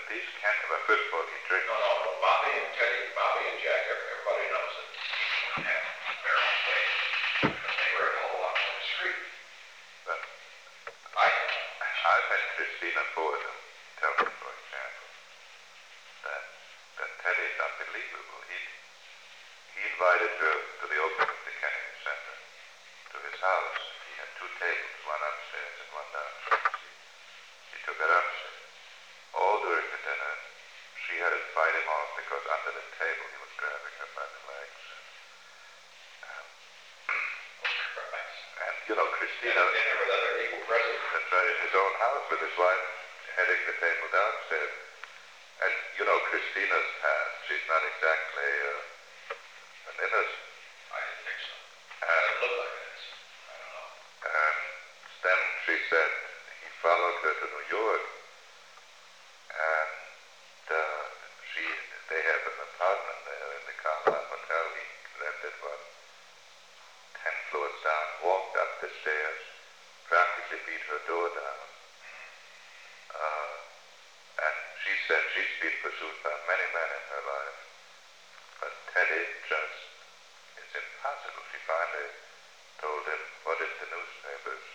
these can't have a football he drinks. No. Bobby and Teddy, Bobby and Jack, everybody knows that he didn't have barrel plates. They were a whole lot on the street. But I've had Christina Ford tell me, for example, that Teddy's unbelievable. He invited her to the opening of the Kennedy Center, to his house. He had two tables, one upstairs and one downstairs. He took her upstairs. All during the dinner, she had to fight him off because under the table he was grabbing her by the legs. And Christina... Dinner with other people present. That's right, in his own house with his wife heading the table downstairs. And, Christina's past, she's not exactly an innocent. I didn't think so. It looked like it. I don't know. And then she said he followed her to New York. And they have an apartment there in the Carlyle Hotel. He rented one 10 floors down, walked up the stairs, practically beat her door down. And she said she's been pursued by many men in her life. But Teddy just, it's impossible. She finally told him, what is the newspapers